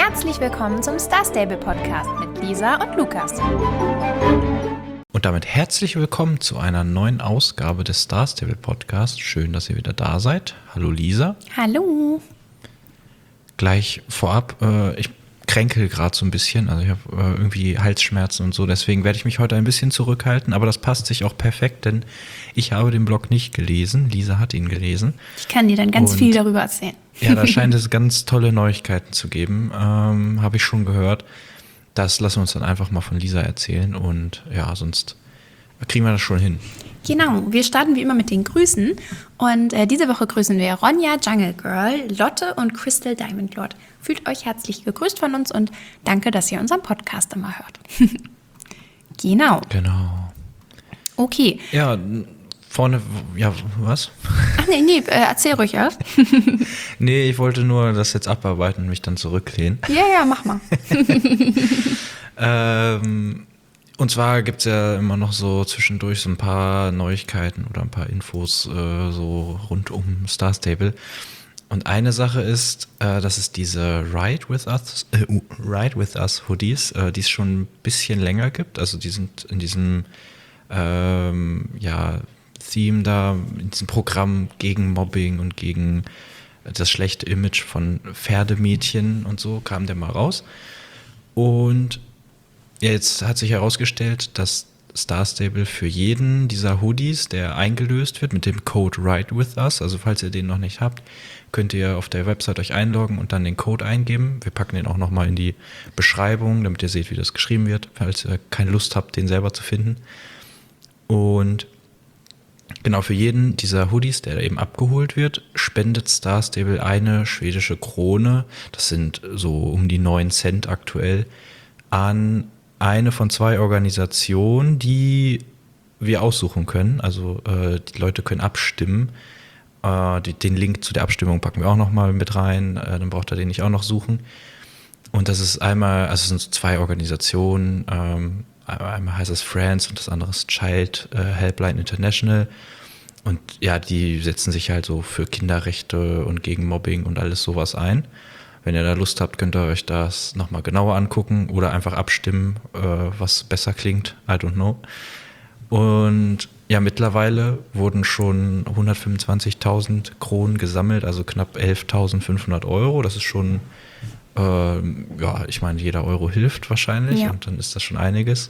Herzlich willkommen zum Star Stable Podcast mit Lisa und Lukas. Und damit herzlich willkommen zu einer neuen Ausgabe des Star Stable Podcasts. Schön, dass ihr wieder da seid. Hallo Lisa. Hallo. Gleich vorab, ich kränkel gerade so ein bisschen, also ich habe irgendwie Halsschmerzen und so, deswegen werde ich mich heute ein bisschen zurückhalten, aber das passt sich auch perfekt, denn ich habe den Blog nicht gelesen, Lisa hat ihn gelesen. Ich kann dir dann ganz viel darüber erzählen. Ja, da scheint es ganz tolle Neuigkeiten zu geben, habe ich schon gehört. Das lassen wir uns dann einfach mal von Lisa erzählen und ja, sonst kriegen wir das schon hin. Genau, wir starten wie immer mit den Grüßen und diese Woche grüßen wir Ronja Jungle Girl, Lotte und Crystal Diamond Lord. Fühlt euch herzlich gegrüßt von uns und danke, dass ihr unseren Podcast immer hört. Genau. Okay. Ja, vorne, ja, was? Ach nee, erzähl ruhig erst. Nee, ich wollte nur das jetzt abarbeiten und mich dann zurücklehnen. Ja, mach mal. Und zwar gibt es ja immer noch so zwischendurch so ein paar Neuigkeiten oder ein paar Infos so rund um Star Stable. Und eine Sache ist, dass es diese Ride with Us Hoodies, die es schon ein bisschen länger gibt. Also die sind in diesem Theme da, in diesem Programm gegen Mobbing und gegen das schlechte Image von Pferdemädchen und so kam der mal raus. Und ja, jetzt hat sich herausgestellt, dass Star Stable für jeden dieser Hoodies, der eingelöst wird mit dem Code Ride with Us, also falls ihr den noch nicht habt, könnt ihr auf der Website euch einloggen und dann den Code eingeben. Wir packen den auch nochmal in die Beschreibung, damit ihr seht, wie das geschrieben wird, falls ihr keine Lust habt, den selber zu finden. Und genau, für jeden dieser Hoodies, der da eben abgeholt wird, spendet Star Stable eine schwedische Krone, das sind so um die 9 Cent aktuell, an eine von 2 Organisationen, die wir aussuchen können. Also die Leute können abstimmen. Den Link zu der Abstimmung packen wir auch nochmal mit rein. Dann braucht ihr den nicht auch noch suchen. Und das ist einmal, also es sind so 2 Organisationen. Einmal heißt es Friends und das andere ist Child Helpline International. Und ja, die setzen sich halt so für Kinderrechte und gegen Mobbing und alles sowas ein. Wenn ihr da Lust habt, könnt ihr euch das nochmal genauer angucken oder einfach abstimmen, was besser klingt. I don't know. Und ja, mittlerweile wurden schon 125.000 Kronen gesammelt, also knapp 11.500 Euro. Das ist schon, ich meine, jeder Euro hilft wahrscheinlich und dann ist das schon einiges.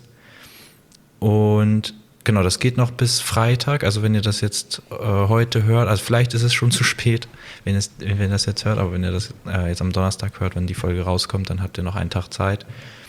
Und genau, das geht noch bis Freitag. Also wenn ihr das jetzt heute hört, also vielleicht ist es schon zu spät, wenn ihr das jetzt hört, aber wenn ihr das jetzt am Donnerstag hört, wenn die Folge rauskommt, dann habt ihr noch einen Tag Zeit.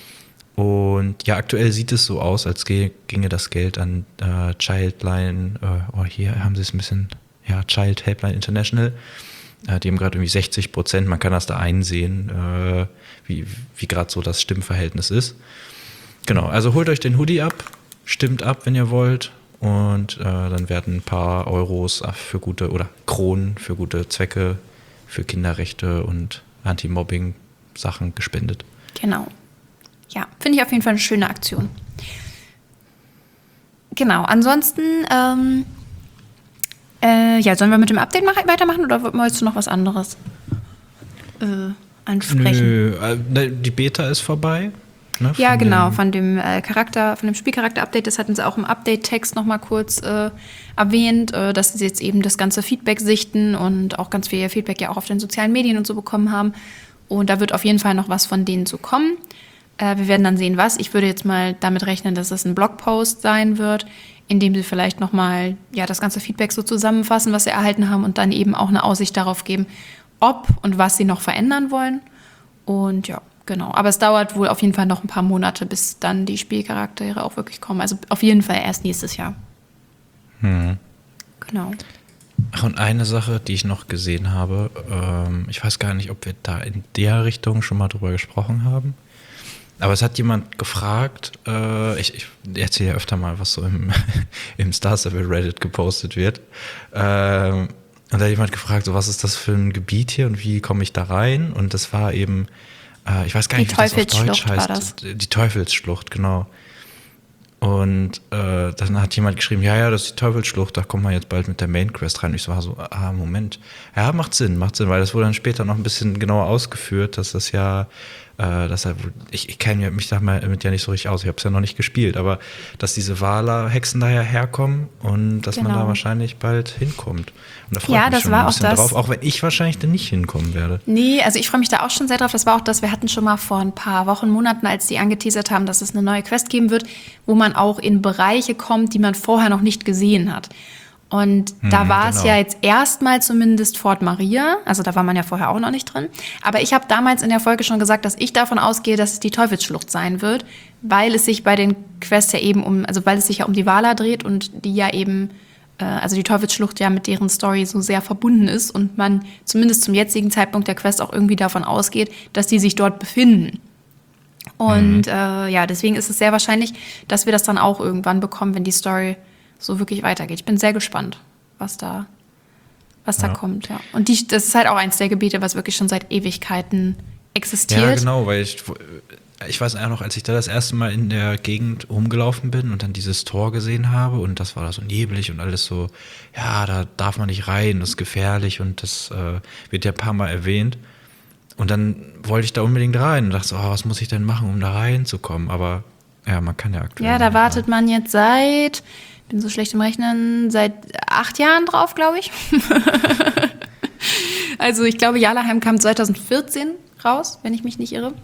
Und ja, aktuell sieht es so aus, als ginge das Geld an Childline, hier haben sie es ein bisschen, ja, Child Helpline International. Die haben gerade irgendwie 60%, man kann das da einsehen, wie gerade so das Stimmverhältnis ist. Genau, also holt euch den Hoodie ab. Stimmt ab, wenn ihr wollt, und dann werden ein paar Euros für gute oder Kronen für gute Zwecke, für Kinderrechte und Anti-Mobbing-Sachen gespendet. Genau. Ja, finde ich auf jeden Fall eine schöne Aktion. Genau, ansonsten, sollen wir mit dem Update weitermachen oder wolltest du noch was anderes ansprechen? Nö, die Beta ist vorbei. Ne, ja, genau, von dem Spielcharakter-Update, das hatten sie auch im Update-Text nochmal kurz erwähnt, dass sie jetzt eben das ganze Feedback sichten und auch ganz viel Feedback ja auch auf den sozialen Medien und so bekommen haben. Und da wird auf jeden Fall noch was von denen zu kommen. Wir werden dann sehen, was. Ich würde jetzt mal damit rechnen, dass es ein Blogpost sein wird, in dem sie vielleicht nochmal das ganze Feedback so zusammenfassen, was sie erhalten haben und dann eben auch eine Aussicht darauf geben, ob und was sie noch verändern wollen. Und ja, genau. Aber es dauert wohl auf jeden Fall noch ein paar Monate, bis dann die Spielcharaktere auch wirklich kommen. Also auf jeden Fall erst nächstes Jahr. Genau. Ach, und eine Sache, die ich noch gesehen habe, ich weiß gar nicht, ob wir da in der Richtung schon mal drüber gesprochen haben, aber es hat jemand gefragt, ich erzähle ja öfter mal, was so im Star Stable Reddit gepostet wird, und da hat jemand gefragt, so, was ist das für ein Gebiet hier und wie komme ich da rein? Und das war eben, ich weiß gar nicht, wie das auf Deutsch heißt. Die Teufelsschlucht, genau. Und dann hat jemand geschrieben, ja, das ist die Teufelsschlucht, da kommt man jetzt bald mit der Main Quest rein. Und ich war so, Moment. Ja, macht Sinn, weil das wurde dann später noch ein bisschen genauer ausgeführt, dass das ja ich kenne mich damit ja nicht so richtig aus, ich habe es ja noch nicht gespielt, aber dass diese Wala-Hexen daher herkommen und dass man da wahrscheinlich bald hinkommt. Und da freue ich mich schon ein bisschen drauf, auch wenn ich wahrscheinlich dann nicht hinkommen werde. Nee, also ich freue mich da auch schon sehr drauf. Das war auch das, wir hatten schon mal vor ein paar Wochen, Monaten, als die angeteasert haben, dass es eine neue Quest geben wird, wo man auch in Bereiche kommt, die man vorher noch nicht gesehen hat. Und da war es ja jetzt erstmal zumindest Fort Maria, also da war man ja vorher auch noch nicht drin. Aber ich habe damals in der Folge schon gesagt, dass ich davon ausgehe, dass es die Teufelsschlucht sein wird, weil es sich bei den Quests ja eben weil es sich ja um die Wala dreht und die ja eben, also die Teufelsschlucht ja mit deren Story so sehr verbunden ist und man zumindest zum jetzigen Zeitpunkt der Quest auch irgendwie davon ausgeht, dass die sich dort befinden. Und deswegen ist es sehr wahrscheinlich, dass wir das dann auch irgendwann bekommen, wenn die Story so wirklich weitergeht. Ich bin sehr gespannt, was da kommt. Ja. Und das ist halt auch eins der Gebiete, was wirklich schon seit Ewigkeiten existiert. Ja, genau, weil ich weiß auch noch, als ich da das erste Mal in der Gegend rumgelaufen bin und dann dieses Tor gesehen habe und das war da so neblig und alles so, ja, da darf man nicht rein, das ist gefährlich und das wird ja ein paar Mal erwähnt. Und dann wollte ich da unbedingt rein und dachte so, was muss ich denn machen, um da reinzukommen? Aber ja, man kann ja aktuell. Ja, da wartet man jetzt bin so schlecht im Rechnen, seit 8 Jahren drauf, glaube ich. Also ich glaube, Jarlaheim kam 2014 raus, wenn ich mich nicht irre.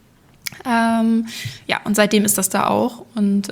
Und seitdem ist das da auch. Und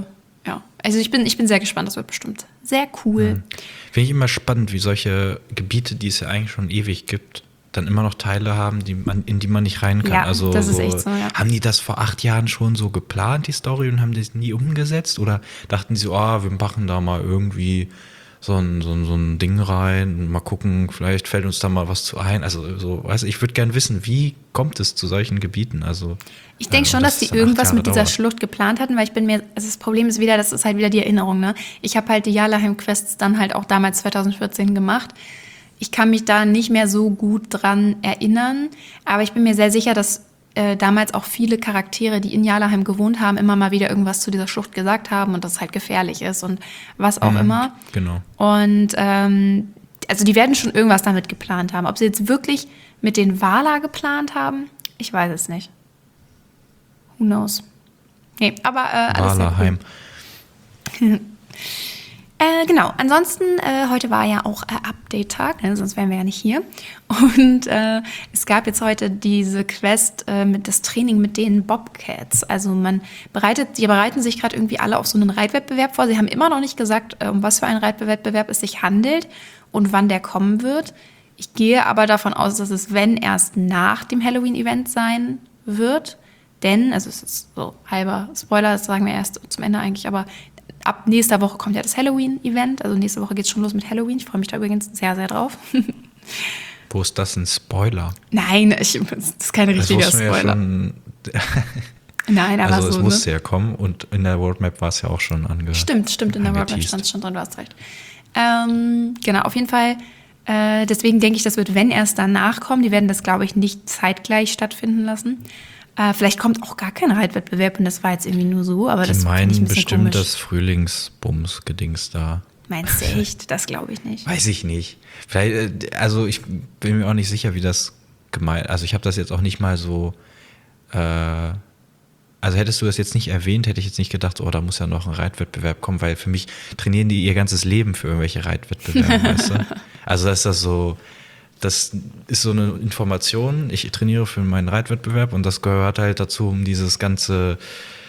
also ich bin sehr gespannt, das wird bestimmt sehr cool. Finde ich immer spannend, wie solche Gebiete, die es ja eigentlich schon ewig gibt, dann immer noch Teile haben, in die man nicht rein kann. Ja, also das ist echt so, ja. Haben die das vor 8 Jahren schon so geplant, die Story, und haben das nie umgesetzt? Oder dachten sie so, wir machen da mal irgendwie so ein Ding rein und mal gucken, vielleicht fällt uns da mal was zu ein. Also so, ich würde gern wissen, wie kommt es zu solchen Gebieten? Also ich denke schon, dass die irgendwas mit dieser Schlucht geplant hatten, weil das Problem ist wieder, das ist halt wieder die Erinnerung, ne? Ich habe halt die Jarlaheim-Quests dann halt auch damals 2014 gemacht. Ich kann mich da nicht mehr so gut dran erinnern, aber ich bin mir sehr sicher, dass damals auch viele Charaktere, die in Jarlaheim gewohnt haben, immer mal wieder irgendwas zu dieser Schlucht gesagt haben und dass es halt gefährlich ist und was auch immer. Genau. Und also die werden schon irgendwas damit geplant haben. Ob sie jetzt wirklich mit den Wala geplant haben, ich weiß es nicht. Who knows? Nee, aber alles Jarlaheim. sehr cool. Genau, ansonsten, heute war ja auch Update-Tag, ne? Sonst wären wir ja nicht hier. Und es gab jetzt heute diese Quest mit das Training mit den Bobcats. Also die bereiten sich gerade irgendwie alle auf so einen Reitwettbewerb vor. Sie haben immer noch nicht gesagt, um was für einen Reitwettbewerb es sich handelt und wann der kommen wird. Ich gehe aber davon aus, dass es, wenn, erst nach dem Halloween-Event sein wird. Denn, also es ist so halber Spoiler, das sagen wir erst zum Ende eigentlich, aber ab nächster Woche kommt ja das Halloween-Event. Also nächste Woche geht es schon los mit Halloween. Ich freue mich da übrigens sehr, sehr drauf. Wo ist das ein Spoiler? Nein, das ist kein richtiger Spoiler. Nein, aber also so. Es musste ja kommen und in der Roadmap war es ja auch schon Stimmt, in der Roadmap stand es schon drin, du hast recht. Genau, auf jeden Fall. Deswegen denke ich, das wird, wenn erst danach kommen. Die werden das, glaube ich, nicht zeitgleich stattfinden lassen. Vielleicht kommt auch gar kein Reitwettbewerb und das war jetzt irgendwie nur so, aber das finde ich ein bisschen bestimmt komisch. Das Frühlingsbums-Gedings da. Meinst du echt? Das glaube ich nicht. Weiß ich nicht. Vielleicht, also ich bin mir auch nicht sicher, wie das gemeint. Also ich habe das jetzt auch nicht mal so. Also hättest du das jetzt nicht erwähnt, hätte ich jetzt nicht gedacht, da muss ja noch ein Reitwettbewerb kommen, weil für mich trainieren die ihr ganzes Leben für irgendwelche Reitwettbewerbe, weißt du? Also das ist so eine Information, ich trainiere für meinen Reitwettbewerb und das gehört halt dazu, um dieses ganze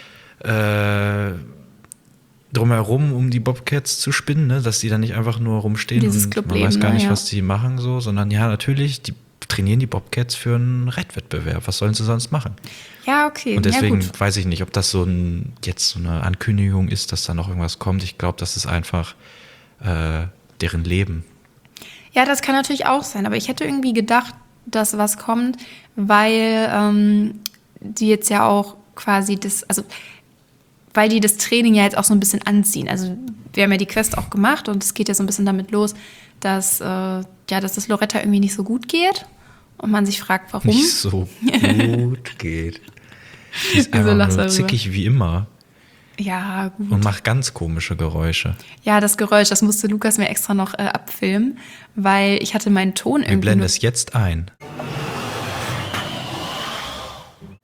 drumherum, um die Bobcats zu spinnen, ne? Dass die dann nicht einfach nur rumstehen dieses und Clubleben, man weiß gar nicht, ja, was die machen, so, sondern ja, natürlich, die trainieren die Bobcats für einen Reitwettbewerb. Was sollen sie sonst machen? Ja, okay. Und deswegen ja, weiß ich nicht, ob das jetzt so eine Ankündigung ist, dass da noch irgendwas kommt. Ich glaube, das ist einfach deren Leben. Ja, das kann natürlich auch sein, aber ich hätte irgendwie gedacht, dass was kommt, weil die jetzt ja auch quasi weil die das Training ja jetzt auch so ein bisschen anziehen. Also wir haben ja die Quest auch gemacht und es geht ja so ein bisschen damit los, dass das Loretta irgendwie nicht so gut geht und man sich fragt, warum. Nicht so gut geht. Die ist einfach nur zickig wie immer. Ja, gut. Und macht ganz komische Geräusche. Ja, das Geräusch, das musste Lukas mir extra noch abfilmen, weil ich hatte meinen Ton irgendwie. Wir blenden es jetzt ein.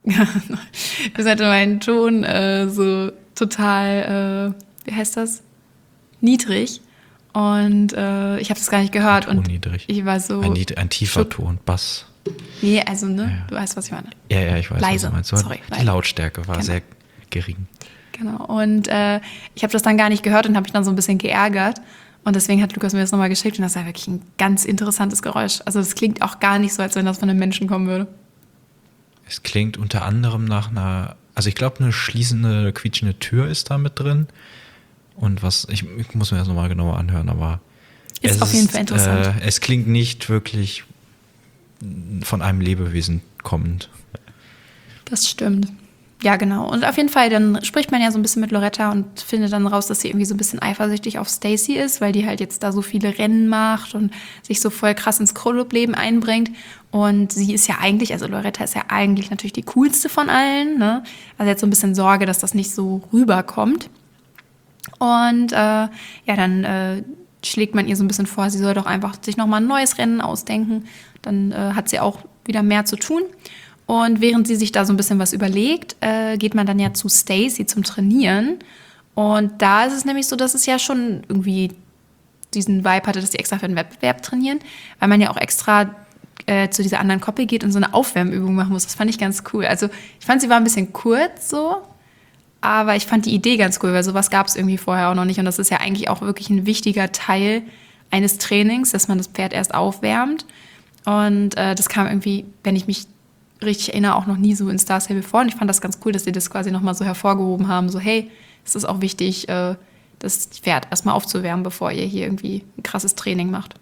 Das hatte meinen Ton so total, wie heißt das? Niedrig. Und ich habe das gar nicht gehört. Und niedrig. ich war so... Ein tiefer Ton, Bass. Nee, also, ne? Ja. Du weißt, was ich meine. Ja, ich weiß, Leise. was du meinst. Sorry, Die leise. Lautstärke war Genau. sehr gering. Genau. Und ich habe das dann gar nicht gehört und habe mich dann so ein bisschen geärgert. Und deswegen hat Lukas mir das nochmal geschickt. Und das war wirklich ein ganz interessantes Geräusch. Also das klingt auch gar nicht so, als wenn das von einem Menschen kommen würde. Es klingt unter anderem nach einer, also ich glaube, eine schließende, quietschende Tür ist da mit drin. Und ich muss mir das nochmal genauer anhören, aber Ist auf jeden Fall interessant. Es klingt nicht wirklich von einem Lebewesen kommend. Das stimmt. Ja, genau. Und auf jeden Fall, dann spricht man ja so ein bisschen mit Loretta und findet dann raus, dass sie irgendwie so ein bisschen eifersüchtig auf Stacy ist, weil die halt jetzt da so viele Rennen macht und sich so voll krass ins Clubleben einbringt. Und sie ist ja eigentlich, also Loretta ist ja eigentlich natürlich die coolste von allen, ne? Also jetzt so ein bisschen Sorge, dass das nicht so rüberkommt. Und dann schlägt man ihr so ein bisschen vor, sie soll doch einfach sich nochmal ein neues Rennen ausdenken. Dann hat sie auch wieder mehr zu tun. Und während sie sich da so ein bisschen was überlegt, geht man dann ja zu Stacy zum Trainieren. Und da ist es nämlich so, dass es ja schon irgendwie diesen Vibe hatte, dass die extra für den Wettbewerb trainieren, weil man ja auch extra zu dieser anderen Koppel geht und so eine Aufwärmübung machen muss. Das fand ich ganz cool. Also ich fand, sie war ein bisschen kurz so, aber ich fand die Idee ganz cool, weil sowas gab es irgendwie vorher auch noch nicht. Und das ist ja eigentlich auch wirklich ein wichtiger Teil eines Trainings, dass man das Pferd erst aufwärmt. Und das kam irgendwie, wenn ich mich richtig erinnere, auch noch nie so in Star Stable vor. Und ich fand das ganz cool, dass sie das quasi nochmal so hervorgehoben haben. So, hey, es ist auch wichtig, das Pferd erstmal aufzuwärmen, bevor ihr hier irgendwie ein krasses Training macht.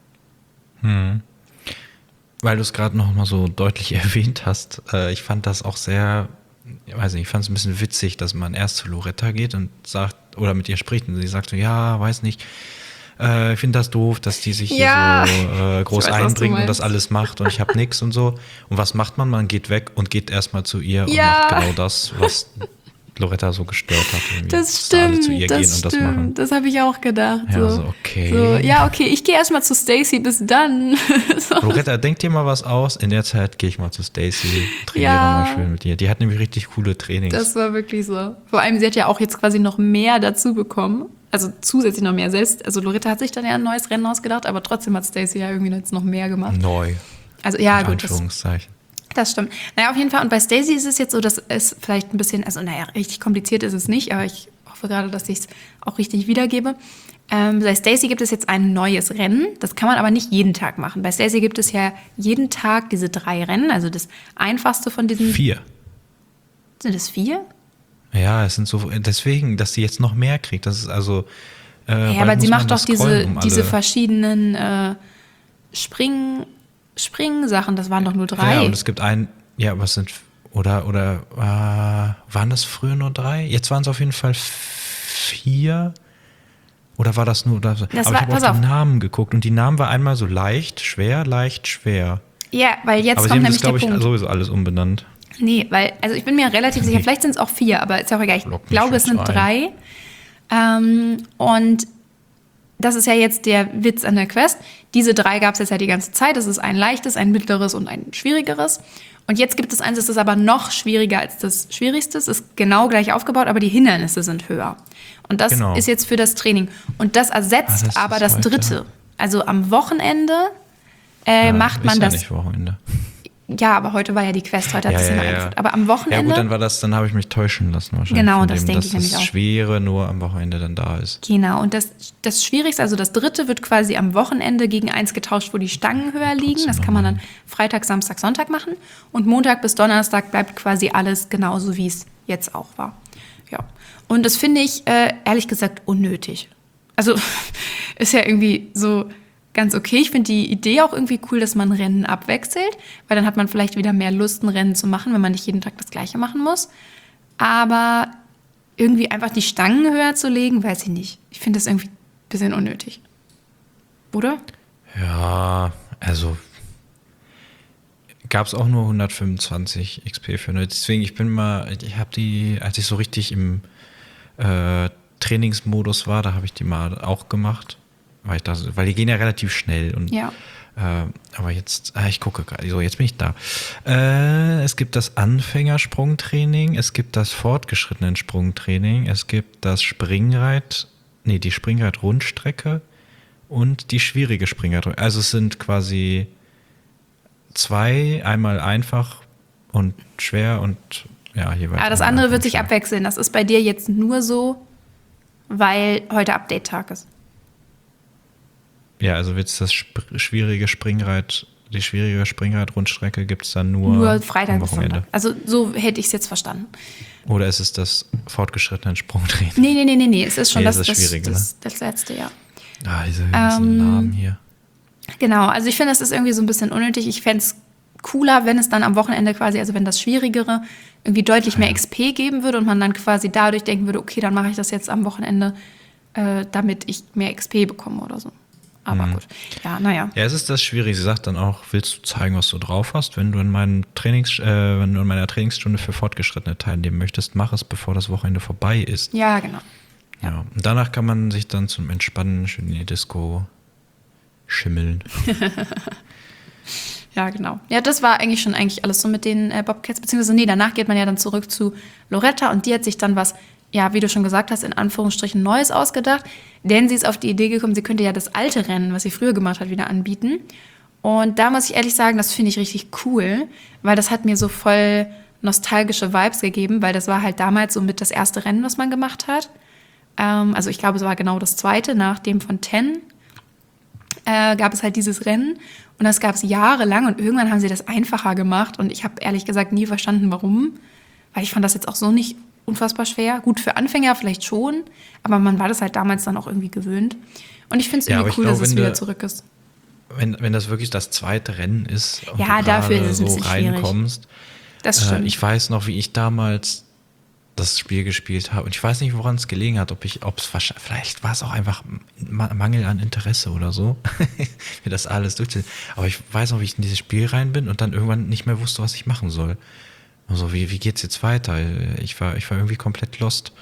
Weil du es gerade noch mal so deutlich erwähnt hast, ich fand das auch sehr, ich weiß nicht, ich fand es ein bisschen witzig, dass man erst zu Loretta geht und sagt, oder mit ihr spricht und sie sagt so, ja, weiß nicht, ich finde das doof, dass die sich Ja. hier so groß Ich weiß, was du einbringen und das meinst. alles macht und ich habe nichts und so. Und was macht man? Man geht weg und geht erstmal zu ihr und Ja. macht genau das, was Loretta so gestört hat. Irgendwie. Das Dass alle stimmt, zu ihr gehen und das machen. Das habe ich auch gedacht. Ja, so, okay. So, ja, okay, ich gehe erstmal zu Stacy, bis dann. So. Loretta, denk dir mal was aus. In der Zeit gehe ich mal zu Stacy, trainiere Ja. mal schön mit ihr. Die hat nämlich richtig coole Trainings. Das war wirklich so. Vor allem, sie hat ja auch jetzt quasi noch mehr dazu bekommen. Also zusätzlich noch mehr. Selbst, also Loretta hat sich dann ja ein neues Rennen ausgedacht, aber trotzdem hat Stacy ja irgendwie jetzt noch mehr gemacht. Neu. Also ja, in gut, das Anführungszeichen. stimmt. Naja, auf jeden Fall. Und bei Stacy ist es jetzt so, dass es vielleicht ein bisschen, also naja, richtig kompliziert ist es nicht, aber ich hoffe gerade, dass ich es auch richtig wiedergebe. Bei Stacy gibt es jetzt ein neues Rennen. Das kann man aber nicht jeden Tag machen. Bei Stacy gibt es ja jeden Tag diese 3 Rennen. Also das einfachste von diesen... 4. Sind es 4? Ja, es sind so, deswegen, dass sie jetzt noch mehr kriegt. Das ist also. Ja, bald aber muss sie man macht das doch scrollen, diese alle- verschiedenen Springsachen. Das waren doch nur 3. Ja, und es gibt ja, was sind, oder, waren das früher nur 3? Jetzt waren es auf jeden Fall 4. Oder war das nur, aber war- ich habe pass auf auf. die Namen geguckt und die Namen war einmal so leicht, schwer. Ja, weil jetzt Aber sie kommt haben das, nämlich der glaube ich, Punkt. sowieso alles umbenannt. Nee, weil, also ich bin mir relativ sicher, vielleicht sind es auch 4, aber ist ja auch egal. Ich Lock mich glaube, es jetzt sind 3. Und das ist ja jetzt der Witz an der Quest. Diese 3 gab es jetzt ja die ganze Zeit. Das ist ein leichtes, ein mittleres und ein schwierigeres. Und jetzt gibt es eins, das ist aber noch schwieriger als das Schwierigste. Es ist genau gleich aufgebaut, aber die Hindernisse sind höher. Und das Genau. ist jetzt für das Training. Und das ersetzt das aber ist das heute. dritte. Also am Wochenende macht man ist das. Ja, nicht Wochenende. Ja, aber heute war ja die Quest, heute hat es jemand eingeführt. Aber am Ja Wochenende. gut, dann habe ich mich täuschen lassen wahrscheinlich. Genau, von das dem, denke dass ich nämlich das auch. Schwere nur am Wochenende dann da ist. Genau, und das Schwierigste, also das dritte, wird quasi am Wochenende gegen eins getauscht, wo die Stangen höher liegen. Das kann man dann Freitag, Samstag, Sonntag machen. Und Montag bis Donnerstag bleibt quasi alles genauso, wie es jetzt auch war. Ja. Und das finde ich, ehrlich gesagt, unnötig. Also ist ja irgendwie so ganz okay. Ich finde die Idee auch irgendwie cool, dass man Rennen abwechselt, weil dann hat man vielleicht wieder mehr Lust, ein Rennen zu machen, wenn man nicht jeden Tag das Gleiche machen muss. Aber irgendwie einfach die Stangen höher zu legen, weiß ich nicht. Ich finde das irgendwie ein bisschen unnötig. Oder? Ja, also gab es auch nur 125 XP für eine. Deswegen, ich habe die, als ich so richtig im Trainingsmodus war, da habe ich die mal auch gemacht. Weil die gehen ja relativ schnell und Ja. Aber jetzt, ich gucke gerade, so, jetzt bin ich da. Es gibt das Anfängersprungtraining, es gibt das fortgeschrittenen Sprungtraining, es gibt das die Springrad-Rundstrecke und die schwierige Springrad. Also es sind quasi 2, einmal einfach und schwer und ja, jeweils. Aber das andere wird sich abwechseln. Das ist bei dir jetzt nur so, weil heute Update-Tag ist. Ja, also wird es die schwierige Springrad-Rundstrecke gibt es dann nur Freitag am bis Wochenende. Sonntag. Also so hätte ich es jetzt verstanden. Oder ist es das fortgeschrittene Sprungtraining? Nee. Es ist schon das Schwierige, das letzte, ja. Diese ganzen Namen hier. Genau, also ich finde, das ist irgendwie so ein bisschen unnötig. Ich fände es cooler, wenn es dann am Wochenende quasi, also wenn das Schwierigere irgendwie deutlich mehr XP geben würde und man dann quasi dadurch denken würde, okay, dann mache ich das jetzt am Wochenende, damit ich mehr XP bekomme oder so. Aber gut, ja, naja. Ja, es ist das schwierig. Sie sagt dann auch, willst du zeigen, was du drauf hast? Wenn du in meiner Trainingsstunde für Fortgeschrittene teilnehmen möchtest, mach es, bevor das Wochenende vorbei ist. Ja, genau. Ja. Und danach kann man sich dann zum Entspannen schön in die Disco schimmeln. Ja, genau. Ja, das war eigentlich alles so mit den Bobcats. Beziehungsweise, danach geht man ja dann zurück zu Loretta und die hat sich dann was, ja, wie du schon gesagt hast, in Anführungsstrichen Neues ausgedacht. Denn sie ist auf die Idee gekommen, sie könnte ja das alte Rennen, was sie früher gemacht hat, wieder anbieten. Und da muss ich ehrlich sagen, das finde ich richtig cool, weil das hat mir so voll nostalgische Vibes gegeben, weil das war halt damals so mit das erste Rennen, was man gemacht hat. Also ich glaube, es war genau das zweite, nach dem von 10 gab es halt dieses Rennen und das gab es jahrelang und irgendwann haben sie das einfacher gemacht und ich habe ehrlich gesagt nie verstanden, warum, weil ich fand das jetzt auch so nicht unfassbar schwer. Gut, für Anfänger vielleicht schon, aber man war das halt damals dann auch irgendwie gewöhnt und ich finde es irgendwie cool, dass es wieder zurück ist. Wenn das wirklich das zweite Rennen ist und ja, du dafür ist es so ein bisschen reinkommst. Das stimmt. Ich weiß noch, wie ich damals das Spiel gespielt habe und ich weiß nicht, woran es gelegen hat, vielleicht war es auch einfach Mangel an Interesse oder so, mir das alles durchzuziehen. Aber ich weiß noch, wie ich in dieses Spiel rein bin und dann irgendwann nicht mehr wusste, was ich machen soll. Also wie geht's jetzt weiter? Ich war irgendwie komplett lost.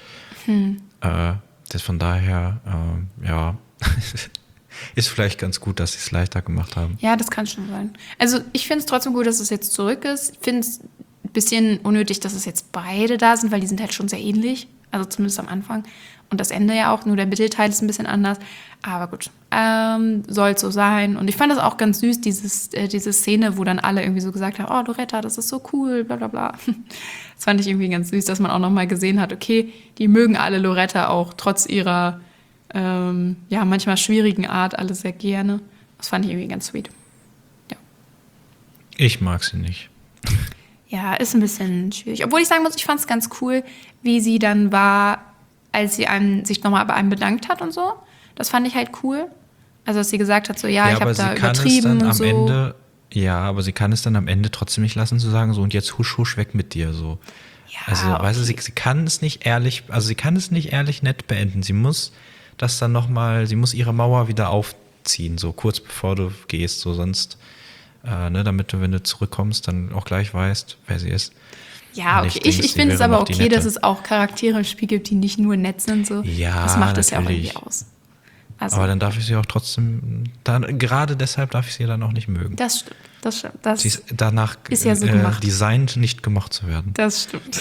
Das von daher, ja, ist vielleicht ganz gut, dass sie es leichter gemacht haben. Ja, das kann schon sein. Also ich finde es trotzdem gut, dass es jetzt zurück ist. Ich finde es ein bisschen unnötig, dass es jetzt beide da sind, weil die sind halt schon sehr ähnlich. Also zumindest am Anfang. Und das Ende ja auch, nur der Mittelteil ist ein bisschen anders. Aber gut, soll so sein. Und ich fand das auch ganz süß, diese Szene, wo dann alle irgendwie so gesagt haben, oh, Loretta, das ist so cool, bla bla bla. Das fand ich irgendwie ganz süß, dass man auch nochmal gesehen hat, okay, die mögen alle Loretta auch trotz ihrer manchmal schwierigen Art alle sehr gerne. Das fand ich irgendwie ganz sweet. Ja. Ich mag sie nicht. Ja, ist ein bisschen schwierig. Obwohl ich sagen muss, ich fand es ganz cool, wie sie dann war, als sie sich nochmal bei einem bedankt hat und so. Das fand ich halt cool. Also, dass sie gesagt hat, so, ich habe da übertrieben und so. Aber sie kann es dann am Ende trotzdem nicht lassen, zu sagen, so, und jetzt husch, husch, weg mit dir, so. Ja, also, okay. Weißt du, sie kann es nicht ehrlich nett beenden. Sie muss das dann nochmal, sie muss ihre Mauer wieder aufziehen, so kurz bevor du gehst, so sonst, damit du, wenn du zurückkommst, dann auch gleich weißt, wer sie ist. Ja, okay. Ich finde es aber okay, dass es auch Charaktere im Spiel gibt, die nicht nur nett sind. So. Ja, das macht es ja auch natürlich. irgendwie aus. Also, aber dann darf ich sie auch trotzdem, gerade deshalb darf ich sie dann auch nicht mögen. Das stimmt. Das sie ist danach ist ja so gemacht. designt, nicht gemocht zu werden. Das stimmt.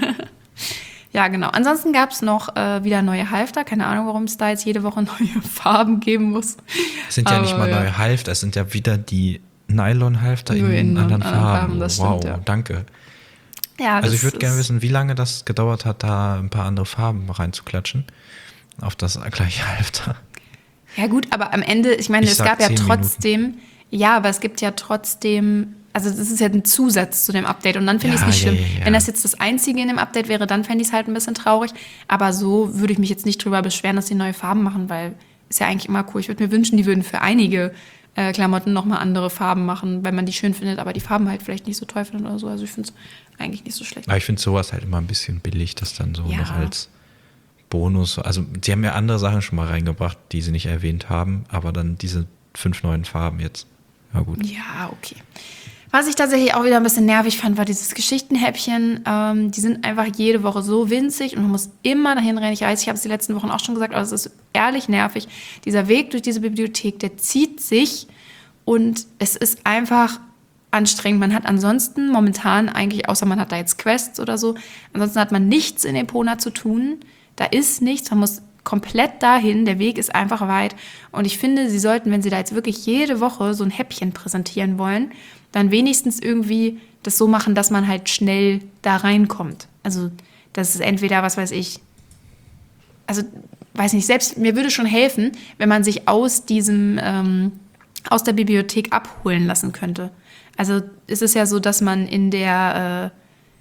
Ja, genau. Ansonsten gab es noch wieder neue Halfter. Keine Ahnung, warum es da jetzt jede Woche neue Farben geben muss. Es sind ja nicht mal neue Halfter, es sind ja wieder die Nylon-Halfter in anderen Farben. Das wow, stimmt, ja. Danke. Ja, also ich würde gerne wissen, wie lange das gedauert hat, da ein paar andere Farben reinzuklatschen auf das gleiche Halfter. Ja gut, aber am Ende, ich meine, es gab ja trotzdem, Minuten. Ja, aber es gibt ja trotzdem, also das ist ja ein Zusatz zu dem Update und dann finde ich es nicht schlimm. Ja. Wenn das jetzt das Einzige in dem Update wäre, dann fände ich es halt ein bisschen traurig, aber so würde ich mich jetzt nicht drüber beschweren, dass die neue Farben machen, weil ist ja eigentlich immer cool. Ich würde mir wünschen, die würden für einige Klamotten nochmal andere Farben machen, wenn man die schön findet, aber die Farben halt vielleicht nicht so toll findet oder so. Also ich finde es eigentlich nicht so schlecht. Aber ich finde sowas halt immer ein bisschen billig, das dann so noch als Bonus. Also die haben ja andere Sachen schon mal reingebracht, die sie nicht erwähnt haben, aber dann diese 5 neuen Farben jetzt. Ja gut. Ja, okay. Was ich tatsächlich auch wieder ein bisschen nervig fand, war dieses Geschichtenhäppchen. Die sind einfach jede Woche so winzig und man muss immer dahin rennen. Ich weiß, ich habe es die letzten Wochen auch schon gesagt, aber es ist ehrlich nervig. Dieser Weg durch diese Bibliothek, der zieht sich Und es ist einfach anstrengend. Man hat ansonsten momentan eigentlich, außer man hat da jetzt Quests oder so, ansonsten hat man nichts in Epona zu tun. Da ist nichts, man muss komplett dahin, der Weg ist einfach weit. Und ich finde, sie sollten, wenn sie da jetzt wirklich jede Woche so ein Häppchen präsentieren wollen, dann wenigstens irgendwie das so machen, dass man halt schnell da reinkommt. Also das ist entweder, was weiß ich, also weiß nicht, selbst mir würde schon helfen, wenn man sich aus aus der Bibliothek abholen lassen könnte. Also es ist ja so, dass man in der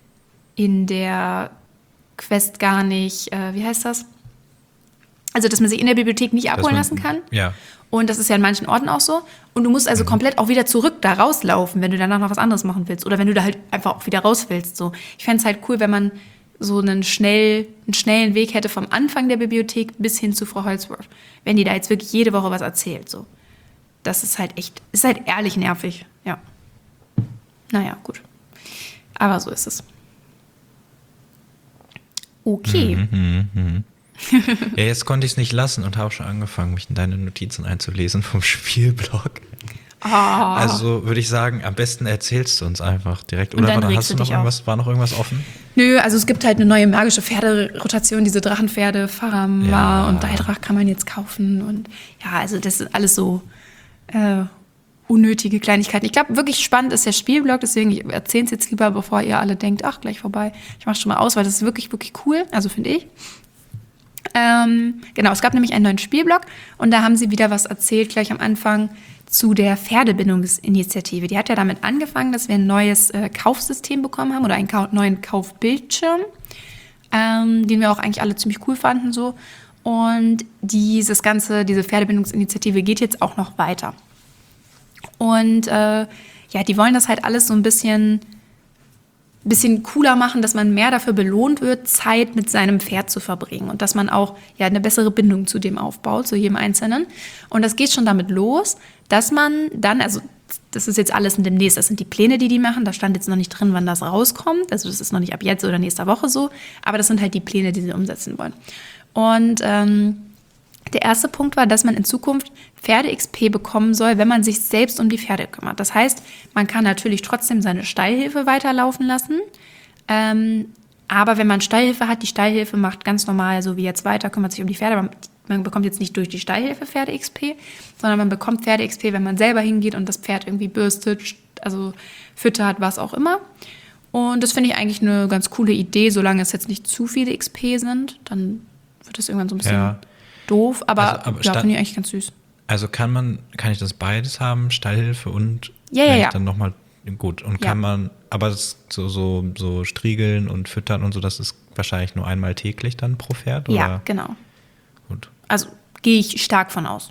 Quest gar nicht, wie heißt das? Also, dass man sich in der Bibliothek nicht abholen lassen kann. Ja. Und das ist ja in manchen Orten auch so. Und du musst also komplett auch wieder zurück da rauslaufen, wenn du danach noch was anderes machen willst. Oder wenn du da halt einfach auch wieder raus willst. So. Ich fände es halt cool, wenn man so einen schnellen Weg hätte vom Anfang der Bibliothek bis hin zu Frau Holdsworth. Wenn die da jetzt wirklich jede Woche was erzählt. So. Das ist halt ist halt ehrlich nervig. Ja. Naja, gut. Aber so ist es. Okay. Ja, jetzt konnte ich es nicht lassen und habe schon angefangen, mich in deine Notizen einzulesen vom Spielblog. Also würde ich sagen, am besten erzählst du uns einfach direkt. Oder hast du noch irgendwas, war noch irgendwas offen? Nö, also es gibt halt eine neue magische Pferderotation, diese Drachenpferde, Faramar und Daidrach kann man jetzt kaufen. Und ja, also das ist alles so unnötige Kleinigkeiten. Ich glaube, wirklich spannend ist der Spielblog, deswegen ich erzähle es jetzt lieber, bevor ihr alle denkt, ach, gleich vorbei. Ich mache schon mal aus, weil das ist wirklich, wirklich cool, also finde ich. Genau, es gab nämlich einen neuen Spielblog und da haben sie wieder was erzählt, gleich am Anfang, zu der Pferdebindungsinitiative. Die hat ja damit angefangen, dass wir ein neues Kaufsystem bekommen haben oder einen neuen Kaufbildschirm, den wir auch eigentlich alle ziemlich cool fanden so. Und diese Pferdebindungsinitiative geht jetzt auch noch weiter. Und die wollen das halt alles so ein bisschen cooler machen, dass man mehr dafür belohnt wird, Zeit mit seinem Pferd zu verbringen und dass man auch eine bessere Bindung zu dem aufbaut, zu jedem Einzelnen. Und das geht schon damit los, dass man dann, also das ist jetzt alles demnächst, das sind die Pläne, die machen, da stand jetzt noch nicht drin, wann das rauskommt, also das ist noch nicht ab jetzt oder nächster Woche so, aber das sind halt die Pläne, die sie umsetzen wollen. Und der erste Punkt war, dass man in Zukunft Pferde-XP bekommen soll, wenn man sich selbst um die Pferde kümmert. Das heißt, man kann natürlich trotzdem seine Stallhilfe weiterlaufen lassen. Aber wenn man Stallhilfe hat, die Stallhilfe macht ganz normal so wie jetzt weiter, kümmert sich um die Pferde. Man bekommt jetzt nicht durch die Stallhilfe Pferde-XP, sondern man bekommt Pferde-XP, wenn man selber hingeht und das Pferd irgendwie bürstet, also füttert, was auch immer. Und das finde ich eigentlich eine ganz coole Idee, solange es jetzt nicht zu viele XP sind. Dann wird das irgendwann so ein bisschen doof, aber finde ich eigentlich ganz süß. Also kann ich das beides haben, Stallhilfe und dann nochmal, gut, und kann man, aber so striegeln und füttern und so, das ist wahrscheinlich nur einmal täglich dann pro Pferd, oder? Ja, genau. Gut. Also gehe ich stark von aus.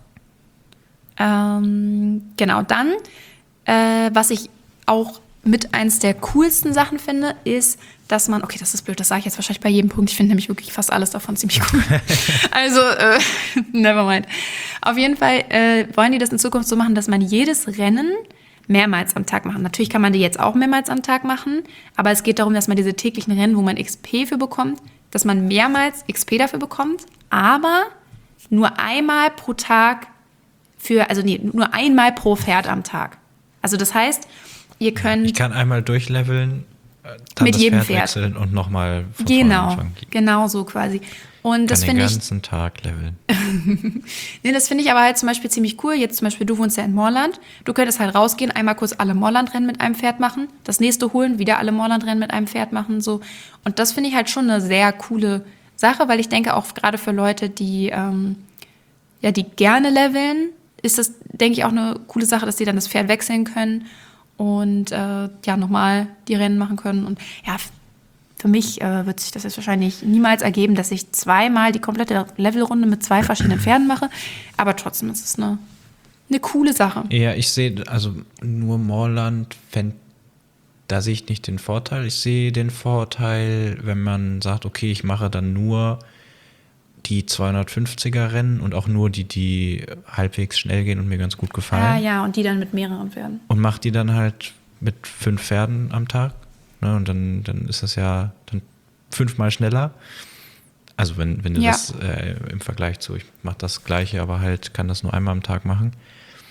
Genau, dann, was ich auch mit eins der coolsten Sachen finde, ist, dass man, okay, das ist blöd, das sage ich jetzt wahrscheinlich bei jedem Punkt, ich finde nämlich wirklich fast alles davon ziemlich cool. Also, never mind. Auf jeden Fall wollen die das in Zukunft so machen, dass man jedes Rennen mehrmals am Tag machen. Natürlich kann man die jetzt auch mehrmals am Tag machen, aber es geht darum, dass man diese täglichen Rennen, wo man XP für bekommt, dass man mehrmals XP dafür bekommt, aber nur einmal pro Tag nur einmal pro Pferd am Tag. Also das heißt, ihr könnt... Ich kann einmal durchleveln, dann mit das jedem Pferd wechseln und nochmal von vorne anfangen. Genau so quasi. Und das finde ich... den ganzen Tag leveln. Nee, das finde ich aber halt zum Beispiel ziemlich cool. Jetzt zum Beispiel, du wohnst ja in Moorland. Du könntest halt rausgehen, einmal kurz alle Moorland-Rennen mit einem Pferd machen, das nächste holen, wieder alle Moorland-Rennen mit einem Pferd machen. So. Und das finde ich halt schon eine sehr coole Sache, weil ich denke auch gerade für Leute, die gerne leveln, ist das, denke ich, auch eine coole Sache, dass die dann das Pferd wechseln können und nochmal die Rennen machen können. Und ja, für mich wird sich das jetzt wahrscheinlich niemals ergeben, dass ich zweimal die komplette Levelrunde mit 2 verschiedenen Pferden mache. Aber trotzdem ist es eine coole Sache. Ja, ich sehe, also nur Moorland, da sehe ich nicht den Vorteil. Ich sehe den Vorteil, wenn man sagt, okay, ich mache dann nur die 250er Rennen und auch nur die halbwegs schnell gehen und mir ganz gut gefallen. Ja, und die dann mit mehreren Pferden. Und mache die dann halt mit 5 Pferden am Tag. Ne, und dann ist das ja dann 5-mal schneller. Also wenn du das im Vergleich zu, ich mache das Gleiche, aber halt kann das nur einmal am Tag machen.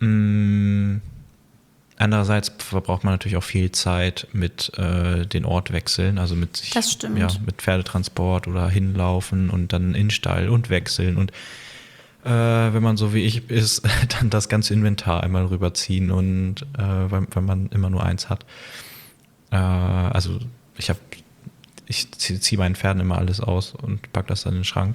Andererseits verbraucht man natürlich auch viel Zeit mit den Ort wechseln, also mit sich, Das stimmt. ja, mit Pferdetransport oder hinlaufen und dann in den Stall und wechseln und wenn man so wie ich ist, dann das ganze Inventar einmal rüberziehen und weil man immer nur eins hat. Also ich ziehe meinen Pferden immer alles aus und packe das dann in den Schrank.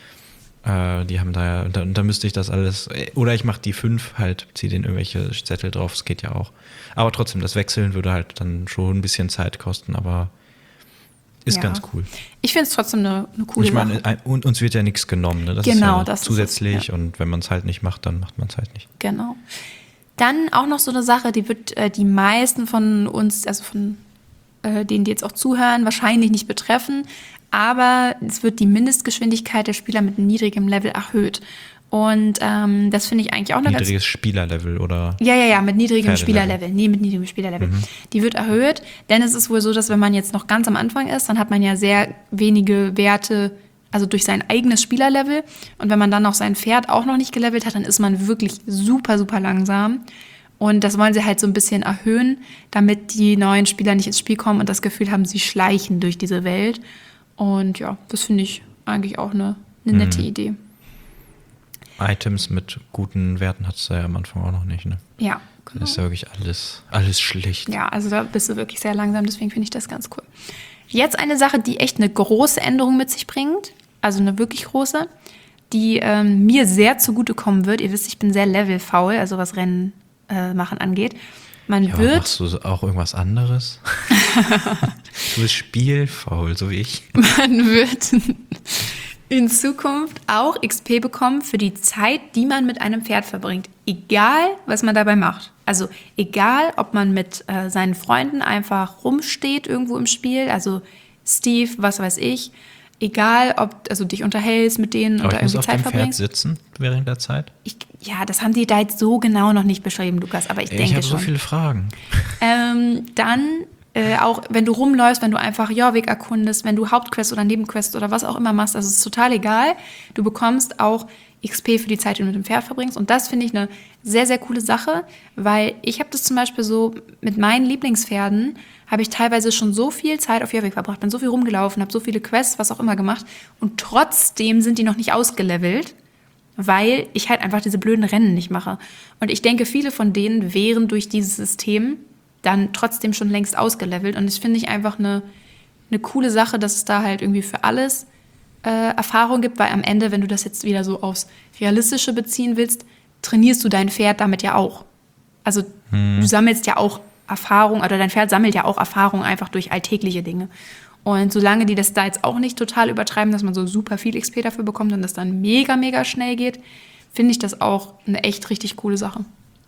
Die haben da müsste ich das alles, oder ich mache die 5 halt, ziehe denen irgendwelche Zettel drauf, das geht ja auch. Aber trotzdem, das Wechseln würde halt dann schon ein bisschen Zeit kosten, aber ist ganz cool. Ich finde es trotzdem eine coole Sache. Ich meine, und uns wird ja nichts genommen, ne? Das Genau, ist ja das ist zusätzlich es, ja. Und wenn man es halt nicht macht, dann macht man es halt nicht. Genau. Dann auch noch so eine Sache, die wird die meisten von uns, also von denen, die jetzt auch zuhören, wahrscheinlich nicht betreffen, aber es wird die Mindestgeschwindigkeit der Spieler mit niedrigem Level erhöht. Und das finde ich eigentlich auch eine Niedriges Spielerlevel oder? Ja, mit niedrigem Pferdelevel. Spielerlevel. Nee, mit niedrigem Spielerlevel. Die wird erhöht, denn es ist wohl so, dass wenn man jetzt noch ganz am Anfang ist, dann hat man ja sehr wenige Werte, also durch sein eigenes Spielerlevel. Und wenn man dann noch sein Pferd auch noch nicht gelevelt hat, dann ist man wirklich super, super langsam. Und das wollen sie halt so ein bisschen erhöhen, damit die neuen Spieler nicht ins Spiel kommen und das Gefühl haben, sie schleichen durch diese Welt. Und ja, das finde ich eigentlich auch eine nette Idee. Items mit guten Werten hattest du ja am Anfang auch noch nicht, ne? Ja, genau. Das ist ja wirklich alles schlecht. Ja, also da bist du wirklich sehr langsam, deswegen finde ich das ganz cool. Jetzt eine Sache, die echt eine große Änderung mit sich bringt, also eine wirklich große, die mir sehr zugutekommen wird. Ihr wisst, ich bin sehr levelfaul, also was Rennen machen angeht. Man Ja, wird... machst du auch irgendwas anderes? Du bist spielfaul, so wie ich. Man wird in Zukunft auch XP bekommen für die Zeit, die man mit einem Pferd verbringt. Egal, was man dabei macht. Also egal, ob man mit seinen Freunden einfach rumsteht irgendwo im Spiel, also Steve, was weiß ich. Egal, ob du dich unterhältst mit denen Aber oder ich muss irgendwie auf Zeit dem Pferd verbringst. sitzen während der Zeit? Ja, das haben die da jetzt so genau noch nicht beschrieben, Lukas, aber ich denke Ich habe schon. so viele Fragen. Dann auch, wenn du rumläufst, wenn du einfach Jorvik erkundest, wenn du Hauptquest oder Nebenquest oder was auch immer machst, also es ist total egal. Du bekommst auch XP für die Zeit, die du mit dem Pferd verbringst. Und das finde ich eine sehr, sehr coole Sache, weil ich habe das zum Beispiel so mit meinen Lieblingspferden, habe ich teilweise schon so viel Zeit auf Jorvik verbracht, bin so viel rumgelaufen, habe so viele Quests, was auch immer gemacht. Und trotzdem sind die noch nicht ausgelevelt, weil ich halt einfach diese blöden Rennen nicht mache. Und ich denke, viele von denen wären durch dieses System dann trotzdem schon längst ausgelevelt. Und das finde ich einfach eine coole Sache, dass es da halt irgendwie für alles Erfahrung gibt, weil am Ende, wenn du das jetzt wieder so aufs Realistische beziehen willst, trainierst du dein Pferd damit ja auch. Also du sammelst ja auch Erfahrung, oder dein Pferd sammelt ja auch Erfahrung einfach durch alltägliche Dinge. Und solange die das da jetzt auch nicht total übertreiben, dass man so super viel XP dafür bekommt und das dann mega, mega schnell geht, finde ich das auch eine echt richtig coole Sache.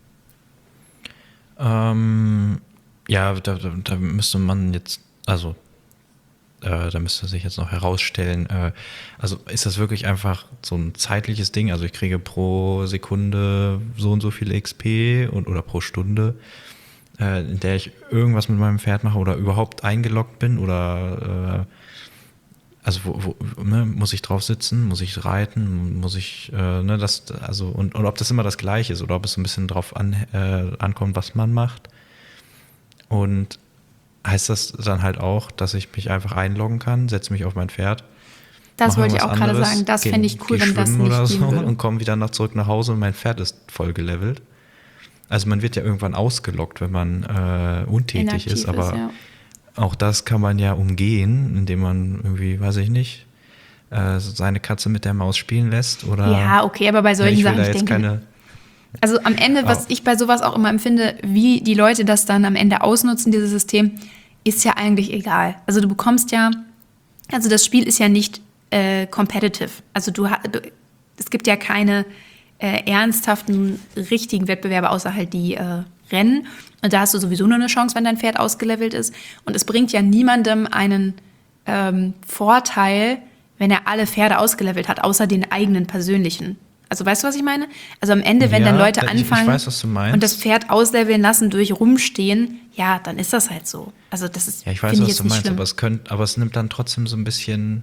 Ja, da müsste man jetzt, also da müsste sich jetzt noch herausstellen, also ist das wirklich einfach so ein zeitliches Ding, also ich kriege pro Sekunde so und so viel XP oder pro Stunde, in der ich irgendwas mit meinem Pferd mache oder überhaupt eingeloggt bin oder also ne, muss ich drauf sitzen, muss ich reiten, muss ich und ob das immer das Gleiche ist oder ob es ein bisschen drauf ankommt, was man macht. Und heißt das dann halt auch, dass ich mich einfach einloggen kann, setze mich auf mein Pferd? Das wollte ich auch gerade sagen. Das fände ich cool, wenn das nicht oder gehen so würde. und komme wieder zurück nach Hause und mein Pferd ist voll gelevelt. Also man wird ja irgendwann ausgeloggt, wenn man untätig Inaktiv ist, aber ja. auch das kann man ja umgehen, indem man irgendwie, weiß ich nicht, seine Katze mit der Maus spielen lässt oder. Ja, okay, aber bei solchen ich will Sachen, da ich jetzt denke, keine. also am Ende, was ich bei sowas auch immer empfinde, wie die Leute das dann am Ende ausnutzen, dieses System, ist ja eigentlich egal. Also du bekommst ja, also das Spiel ist ja nicht competitive. Also es gibt ja keine ernsthaften, richtigen Wettbewerbe, außer halt die Rennen. Und da hast du sowieso nur eine Chance, wenn dein Pferd ausgelevelt ist. Und es bringt ja niemandem einen Vorteil, wenn er alle Pferde ausgelevelt hat, außer den eigenen persönlichen. Also weißt du, was ich meine? Also am Ende, wenn dann Leute anfangen ich weiß, was du meinst. und das Pferd ausleveln lassen durch Rumstehen, ja, dann ist das halt so. Also das ist, Ja, ich weiß, finde was jetzt du nicht meinst, schlimm. aber es nimmt dann trotzdem so ein bisschen,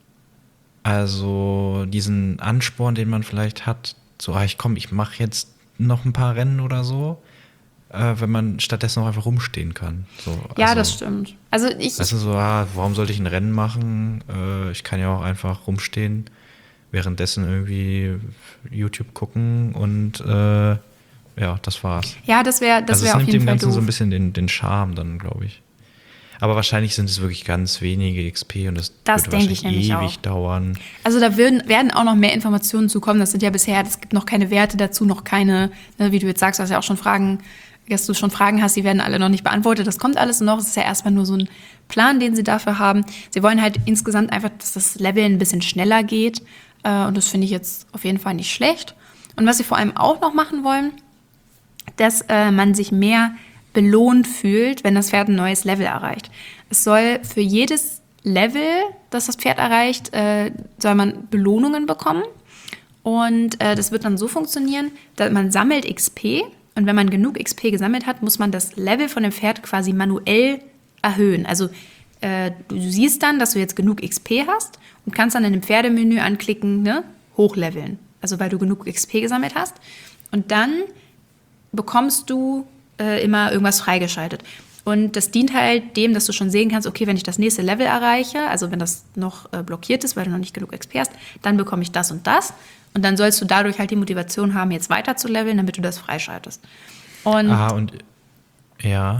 also diesen Ansporn, den man vielleicht hat, so, ich mache jetzt noch ein paar Rennen oder so, wenn man stattdessen auch einfach rumstehen kann. So, Ja, also, das stimmt. Also ich, weißt du, so, warum sollte ich ein Rennen machen? Ich kann ja auch einfach rumstehen, währenddessen irgendwie YouTube gucken und ja, das war's. ja, das wäre Also es auf nimmt jeden dem Fall Ganzen doof. so ein bisschen den Charme dann, glaube ich. Aber wahrscheinlich sind es wirklich ganz wenige XP und das Das würde denke ich wahrscheinlich nämlich ewig auch. dauern. Also da werden auch noch mehr Informationen zukommen. Das sind ja bisher, es gibt noch keine Werte dazu, noch keine, ne, wie du jetzt sagst, du hast ja auch schon Fragen, dass du schon Fragen hast, die werden alle noch nicht beantwortet. Das kommt alles noch. Es ist ja erstmal nur so ein Plan, den sie dafür haben. Sie wollen halt insgesamt einfach, dass das Level ein bisschen schneller geht. Und das finde ich jetzt auf jeden Fall nicht schlecht. Und was sie vor allem auch noch machen wollen, dass man sich mehr belohnt fühlt, wenn das Pferd ein neues Level erreicht. Es soll für jedes Level, das das Pferd erreicht, soll man Belohnungen bekommen. Und das wird dann so funktionieren, dass man sammelt XP. Und wenn man genug XP gesammelt hat, muss man das Level von dem Pferd quasi manuell erhöhen. Also du siehst dann, dass du jetzt genug XP hast und kannst dann in dem Pferdemenü anklicken, ne, hochleveln. Also weil du genug XP gesammelt hast. Und dann bekommst du immer irgendwas freigeschaltet. Und das dient halt dem, dass du schon sehen kannst, okay, wenn ich das nächste Level erreiche, also wenn das noch blockiert ist, weil du noch nicht genug XP hast, dann bekomme ich das und das. Und dann sollst du dadurch halt die Motivation haben, jetzt weiter zu leveln, damit du das freischaltest. Und Und ja.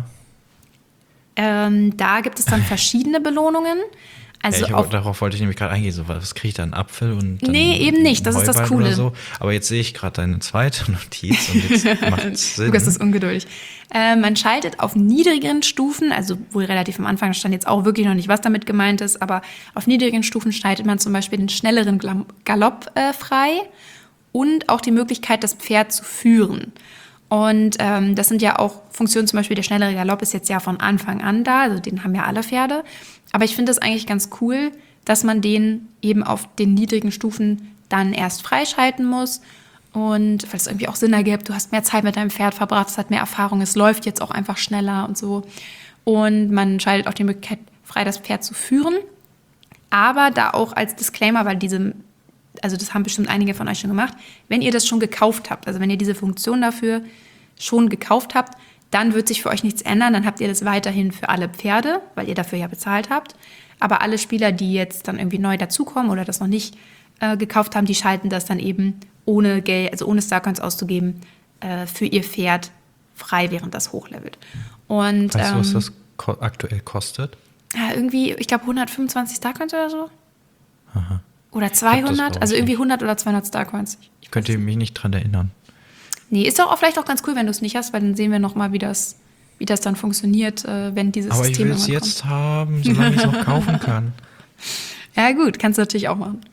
da gibt es dann verschiedene Belohnungen. Also Darauf wollte ich nämlich gerade eingehen. So, was kriege ich da? Einen Apfel und dann Nee, eben nicht. Das ist das Heuballen Coole. oder so. Aber jetzt sehe ich gerade deine zweite Notiz und jetzt macht es Sinn. Lukas ist ungeduldig. Man schaltet auf niedrigeren Stufen, also wohl relativ am Anfang stand jetzt auch wirklich noch nicht, was damit gemeint ist, aber auf niedrigen Stufen schaltet man zum Beispiel den schnelleren Galopp frei und auch die Möglichkeit, das Pferd zu führen. Und das sind ja auch Funktionen, zum Beispiel der schnellere Galopp ist jetzt ja von Anfang an da, also den haben ja alle Pferde. Aber ich finde das eigentlich ganz cool, dass man den eben auf den niedrigen Stufen dann erst freischalten muss. Und weil es irgendwie auch Sinn ergibt, du hast mehr Zeit mit deinem Pferd verbracht, es hat mehr Erfahrung, es läuft jetzt auch einfach schneller und so. Und man schaltet auch die Möglichkeit frei, das Pferd zu führen. Aber da auch als Disclaimer, weil also das haben bestimmt einige von euch schon gemacht, wenn ihr das schon gekauft habt, also wenn ihr diese Funktion dafür schon gekauft habt, dann wird sich für euch nichts ändern, dann habt ihr das weiterhin für alle Pferde, weil ihr dafür ja bezahlt habt. Aber alle Spieler, die jetzt dann irgendwie neu dazukommen oder das noch nicht gekauft haben, die schalten das dann eben ohne Geld, also ohne Starcoins auszugeben, für ihr Pferd frei, während das hochlevelt. Und, Weißt du, was das aktuell kostet? Ja, irgendwie, ich glaube 125 Starcoins oder so. Aha. Oder Ich glaub, das 200, glaub also ich irgendwie nicht. 100 oder 200 Starcoins. Ich könnte mich nicht dran erinnern. Nee, ist doch auch vielleicht auch ganz cool, wenn du es nicht hast, weil dann sehen wir nochmal, wie das dann funktioniert, wenn dieses Aber ich System will es irgendwann jetzt haben, solange ich es noch kaufen kann. Ja gut, kannst du natürlich auch machen.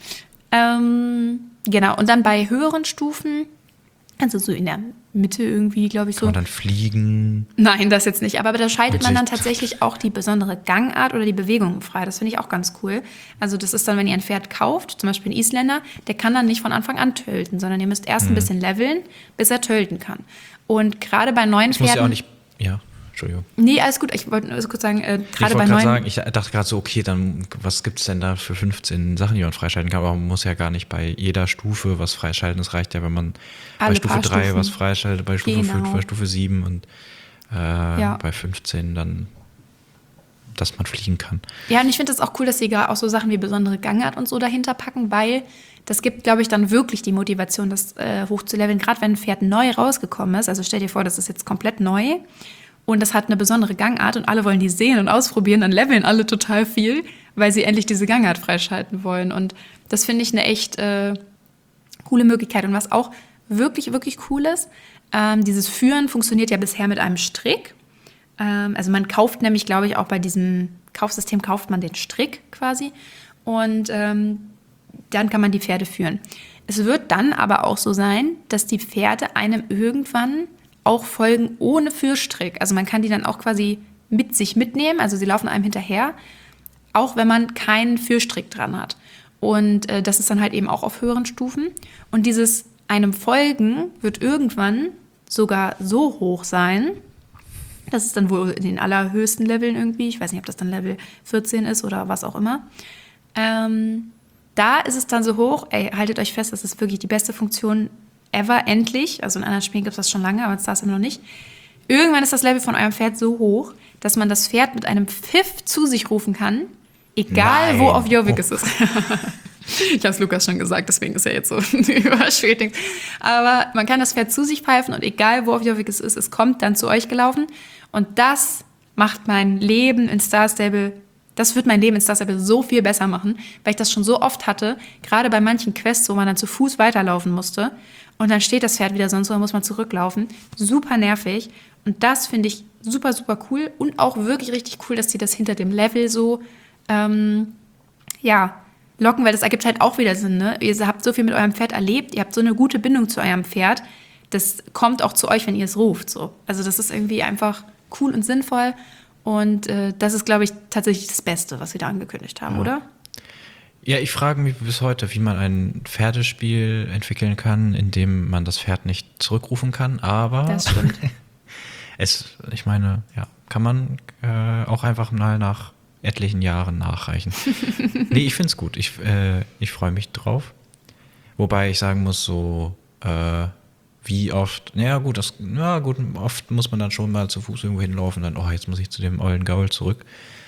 Genau, und dann bei höheren Stufen, also so in der Mitte irgendwie, glaube ich Kann so. man dann fliegen? Nein, das jetzt nicht. Aber da schaltet man dann Wirklich? tatsächlich auch die besondere Gangart oder die Bewegung frei. Das finde ich auch ganz cool. Also das ist dann, wenn ihr ein Pferd kauft, zum Beispiel ein Isländer, der kann dann nicht von Anfang an tölten, sondern ihr müsst erst ein bisschen leveln, bis er tölten kann. Und gerade bei neuen Das muss Pferden... ja auch nicht. Ja, Entschuldigung. Nee, alles gut. Ich wollte nur kurz sagen, Ich gerade wollte bei gerade neuen... sagen, ich dachte gerade so, okay, dann was gibt es denn da für 15 Sachen, die man freischalten kann? Aber man muss ja gar nicht bei jeder Stufe was freischalten. Es reicht ja, wenn man bei Alle Stufe paar 3 Stufen. was freischaltet, bei Stufe Genau. 5, bei Stufe 7 und Ja. bei 15 dann, dass man fliegen kann. Ja, und ich finde es auch cool, dass sie gerade auch so Sachen wie besondere Gangart und so dahinter packen, weil das gibt, glaube ich, dann wirklich die Motivation, das hochzuleveln. Gerade wenn ein Pferd neu rausgekommen ist, also stell dir vor, das ist jetzt komplett neu und das hat eine besondere Gangart und alle wollen die sehen und ausprobieren, dann leveln alle total viel, weil sie endlich diese Gangart freischalten wollen. Und das finde ich eine echt coole Möglichkeit. Und was auch wirklich, wirklich cool ist, dieses Führen funktioniert ja bisher mit einem Strick. Also man kauft nämlich, glaube ich, auch bei diesem Kaufsystem kauft man den Strick quasi und dann kann man die Pferde führen. Es wird dann aber auch so sein, dass die Pferde einem irgendwann auch folgen ohne Führstrick. Also man kann die dann auch quasi mit sich mitnehmen, also sie laufen einem hinterher, auch wenn man keinen Führstrick dran hat. Und das ist dann halt eben auch auf höheren Stufen. Und dieses einem Folgen wird irgendwann sogar so hoch sein, das ist dann wohl in den allerhöchsten Leveln irgendwie, ich weiß nicht, ob das dann Level 14 ist oder was auch immer. Da ist es dann so hoch, haltet euch fest, das ist wirklich die beste Funktion ever endlich, also in anderen Spielen gibt es das schon lange, aber in Star Stable noch nicht, irgendwann ist das Level von eurem Pferd so hoch, dass man das Pferd mit einem Pfiff zu sich rufen kann, egal wo auf Jorvik es ist. Ich habe es Lukas schon gesagt, deswegen ist er jetzt so überschwätigt. Aber man kann das Pferd zu sich pfeifen und egal wo auf Jorvik es ist, es kommt dann zu euch gelaufen. Und das macht mein Leben in Star Stable, das wird mein Leben in Star Stable so viel besser machen, weil ich das schon so oft hatte, gerade bei manchen Quests, wo man dann zu Fuß weiterlaufen musste und dann steht das Pferd wieder sonst, wo, dann muss man zurücklaufen. Super nervig. Und das finde ich super, super cool und auch wirklich richtig cool, dass die das hinter dem Level so, locken, weil das ergibt halt auch wieder Sinn, ne? Ihr habt so viel mit eurem Pferd erlebt, ihr habt so eine gute Bindung zu eurem Pferd, das kommt auch zu euch, wenn ihr es ruft, so. Also das ist irgendwie einfach cool und sinnvoll und das ist, glaube ich, tatsächlich das Beste, was wir da angekündigt haben, oder? Ja, ich frage mich bis heute, wie man ein Pferdespiel entwickeln kann, in dem man das Pferd nicht zurückrufen kann, aber Das stimmt. ich meine, ja, kann man auch einfach mal nach etlichen Jahren nachreichen. Nee, ich finde es gut. Ich freue mich drauf. Wobei ich sagen muss, so wie oft, oft muss man dann schon mal zu Fuß irgendwo hinlaufen, dann, jetzt muss ich zu dem ollen Gaul zurück.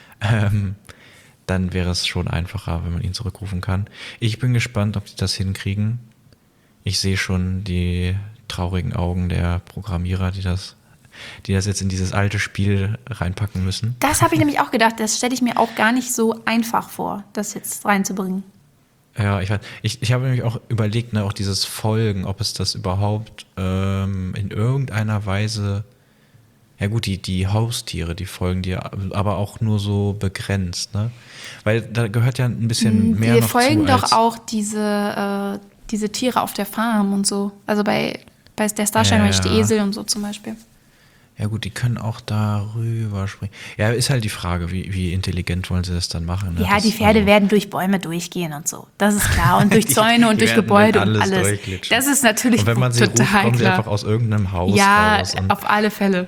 Dann wäre es schon einfacher, wenn man ihn zurückrufen kann. Ich bin gespannt, ob die das hinkriegen. Ich sehe schon die traurigen Augen der Programmierer, die das jetzt in dieses alte Spiel reinpacken müssen. Das habe ich nämlich auch gedacht, das stelle ich mir auch gar nicht so einfach vor, das jetzt reinzubringen. Ja, ich habe nämlich auch überlegt, ne, auch dieses Folgen, ob es das überhaupt in irgendeiner Weise, ja gut, die Haustiere, die folgen dir, aber auch nur so begrenzt, ne? Weil da gehört ja ein bisschen mehr noch zu. Wir folgen doch auch diese Tiere auf der Farm und so. Also bei der Starshine Ranch, die Esel und so zum Beispiel. Ja gut, die können auch darüber springen. Ja, ist halt die Frage, wie intelligent wollen sie das dann machen? Ne? Ja, die Pferde werden durch Bäume durchgehen und so. Das ist klar. Und durch Zäune und durch Gebäude und alles. Das ist natürlich und wenn man sie total ruft, kommen sie klar. einfach aus irgendeinem Haus ja, raus. Ja, auf alle Fälle.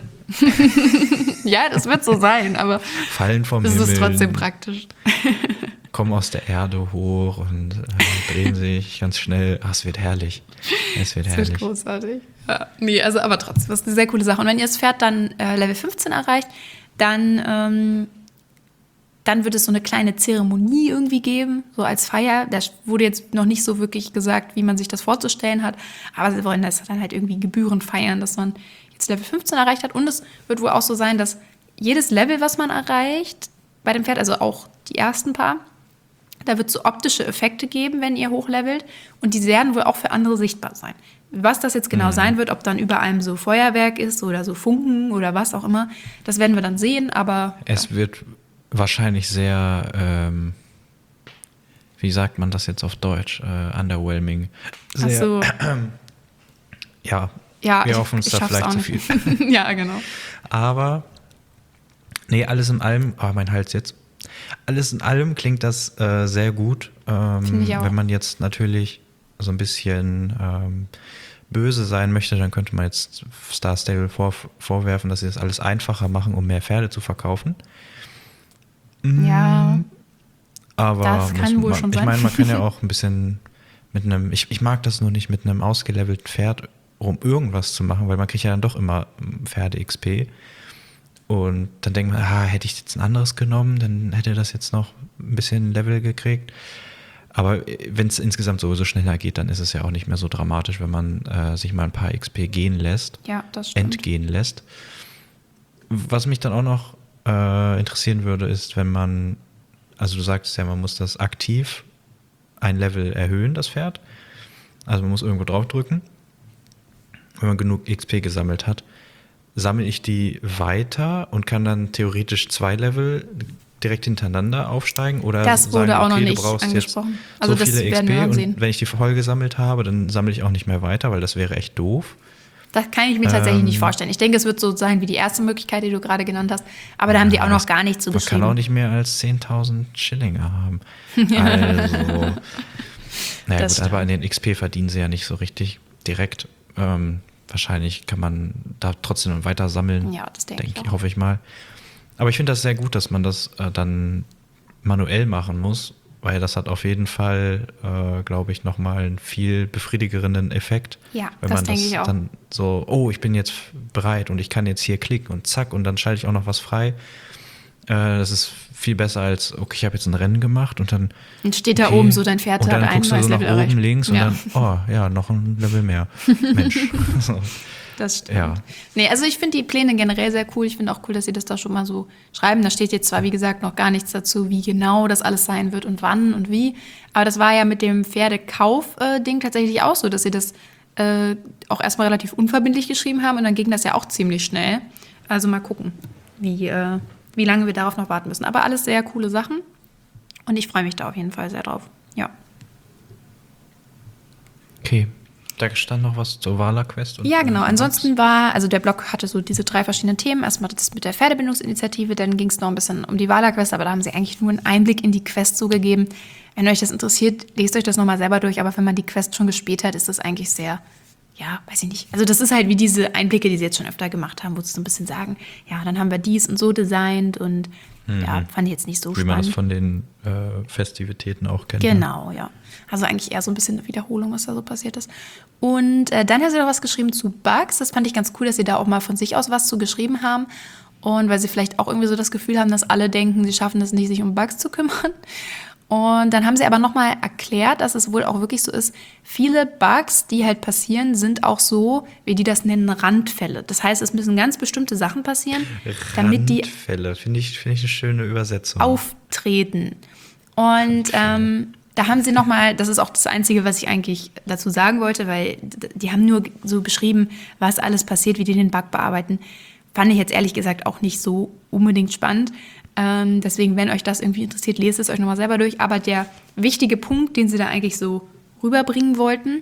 Ja, das wird so sein, aber fallen vom das Himmel, ist trotzdem praktisch. Kommen aus der Erde hoch und drehen sich ganz schnell. Es wird herrlich. Es wird herrlich. Das wird großartig. Ja, nee, also aber trotzdem, das ist eine sehr coole Sache. Und wenn ihr das Pferd dann Level 15 erreicht, dann wird es so eine kleine Zeremonie irgendwie geben, so als Feier. Da wurde jetzt noch nicht so wirklich gesagt, wie man sich das vorzustellen hat. Aber sie wollen das dann halt irgendwie gebührend feiern, dass man jetzt Level 15 erreicht hat. Und es wird wohl auch so sein, dass jedes Level, was man erreicht bei dem Pferd, also auch die ersten paar, da wird es so optische Effekte geben, wenn ihr hochlevelt. Und die werden wohl auch für andere sichtbar sein. Was das jetzt genau sein wird, ob dann über einem so Feuerwerk ist oder so Funken oder was auch immer, das werden wir dann sehen. Aber es wird wahrscheinlich sehr, wie sagt man das jetzt auf Deutsch? Underwhelming. Sehr, so. Ja, wir hoffen uns da vielleicht zu viel. Ja, genau. Aber, nee, alles in allem, mein Hals jetzt. Alles in allem klingt das sehr gut. Finde ich auch. Wenn man jetzt natürlich so ein bisschen böse sein möchte, dann könnte man jetzt Star Stable vorwerfen, dass sie das alles einfacher machen, um mehr Pferde zu verkaufen. Ja, aber das kann wohl schon sein. Ich meine, man kann ja auch ein bisschen mit einem, ich mag das nur nicht, mit einem ausgelevelten Pferd, um irgendwas zu machen, weil man kriegt ja dann doch immer Pferde-XP. Und dann denkt man, hätte ich jetzt ein anderes genommen, dann hätte das jetzt noch ein bisschen Level gekriegt. Aber wenn es insgesamt sowieso schneller geht, dann ist es ja auch nicht mehr so dramatisch, wenn man sich mal ein paar XP gehen lässt. Ja, das stimmt. Entgehen lässt. Was mich dann auch noch interessieren würde, ist, wenn man, also du sagtest ja, man muss das aktiv ein Level erhöhen, das Pferd. Also man muss irgendwo draufdrücken. Wenn man genug XP gesammelt hat, sammle ich die weiter und kann dann theoretisch 2 Level direkt hintereinander aufsteigen? Oder das wurde sagen, auch noch du nicht brauchst angesprochen. Jetzt Also so das viele werden XP wir und sehen. wenn ich die voll gesammelt habe, dann sammle ich auch nicht mehr weiter, weil das wäre echt doof. Das kann ich mir tatsächlich nicht vorstellen. Ich denke, es wird so sein wie die erste Möglichkeit, die du gerade genannt hast. Aber da haben die auch noch gar nicht zugeschrieben. Man kann auch nicht mehr als 10.000 Schillinge haben. Also, naja gut, aber an den XP verdienen sie ja nicht so richtig direkt. Wahrscheinlich kann man da trotzdem weiter sammeln. Ja, das denke ich auch. Hoffe ich mal. Aber ich finde das sehr gut, dass man das dann manuell machen muss, weil das hat auf jeden Fall, glaube ich, nochmal einen viel befriedigerenden Effekt. Ja, wenn das man denke das ich auch. dann so, oh, ich bin jetzt bereit und ich kann jetzt hier klicken und zack und dann schalte ich auch noch was frei. Das ist viel besser als, okay, ich habe jetzt ein Rennen gemacht und dann Und steht da okay, oben so, dein Pferd und hat dann ein guckst du neues so nach Level oben erreicht. links und Ja. dann, oh ja, noch ein Level mehr. Mensch. So. Das stimmt. Ja. Nee, also ich finde die Pläne generell sehr cool. Ich finde auch cool, dass sie das da schon mal so schreiben. Da steht jetzt zwar, wie gesagt, noch gar nichts dazu, wie genau das alles sein wird und wann und wie. Aber das war ja mit dem Pferdekauf-Ding tatsächlich auch so, dass sie das auch erstmal relativ unverbindlich geschrieben haben und dann ging das ja auch ziemlich schnell. Also mal gucken, wie lange wir darauf noch warten müssen. Aber alles sehr coole Sachen und ich freue mich da auf jeden Fall sehr drauf. Ja. Okay. Da stand noch was zur Wala-Quest. Ja, genau. Ansonsten also der Blog hatte so diese 3 verschiedenen Themen. Erstmal das mit der Pferdebindungsinitiative, dann ging es noch ein bisschen um die Wala-Quest, aber da haben sie eigentlich nur einen Einblick in die Quest so gegeben. Wenn euch das interessiert, lest euch das nochmal selber durch, aber wenn man die Quest schon gespielt hat, ist das eigentlich sehr, ja, weiß ich nicht. Also das ist halt wie diese Einblicke, die sie jetzt schon öfter gemacht haben, wo sie so ein bisschen sagen, ja, dann haben wir dies und so designt und ja, fand ich jetzt nicht so wie man spannend. das von den Festivitäten auch kennt. Genau, ja. Also eigentlich eher so ein bisschen eine Wiederholung, was da so passiert ist. Und dann hat sie noch was geschrieben zu Bugs. Das fand ich ganz cool, dass sie da auch mal von sich aus was zu geschrieben haben. Und weil sie vielleicht auch irgendwie so das Gefühl haben, dass alle denken, sie schaffen es nicht, sich um Bugs zu kümmern. Und dann haben sie aber nochmal erklärt, dass es wohl auch wirklich so ist, viele Bugs, die halt passieren, sind auch so, wie die das nennen, Randfälle. Das heißt, es müssen ganz bestimmte Sachen passieren, damit die Randfälle, finde ich eine schöne Übersetzung. auftreten. Und da haben sie nochmal, das ist auch das Einzige, was ich eigentlich dazu sagen wollte, weil die haben nur so beschrieben, was alles passiert, wie die den Bug bearbeiten. Fand ich jetzt ehrlich gesagt auch nicht so unbedingt spannend. Deswegen, wenn euch das irgendwie interessiert, lest es euch nochmal selber durch. Aber der wichtige Punkt, den sie da eigentlich so rüberbringen wollten,